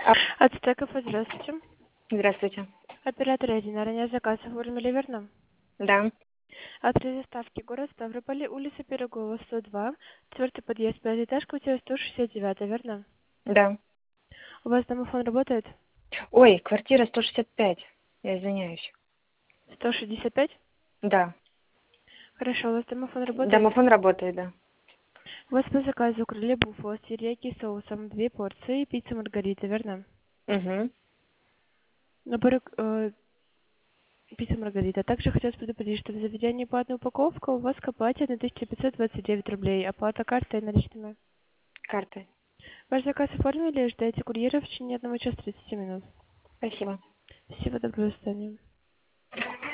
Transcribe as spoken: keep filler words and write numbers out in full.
А, От стеков, здравствуйте. Здравствуйте. Оператор один, ранее заказ оформили, верно? Да, Адрес доставки: город Ставрополь, улица Пирогова, сто два, четвертый подъезд, пятый этаж, квартира сто шестьдесят девять, верно? да. У вас домофон работает? Ой, квартира сто шестьдесят пять. Я извиняюсь. сто шестьдесят пять? Да. Хорошо, у вас домофон работает? Домофон работает, да. У вас по заказу крылья буффало с терияки соусом, две порции, пицца маргарита, верно? Угу. Набор э, пицца маргарита. Также хотелось предупредить, что в заведении по одной упаковке у вас к оплате тысяча пятьсот двадцать девять рублей, оплата картой и наличными. Картой. Ваш заказ оформили, ждете курьера в течение одного часа тридцати минут. Спасибо. Спасибо, доброго свидания.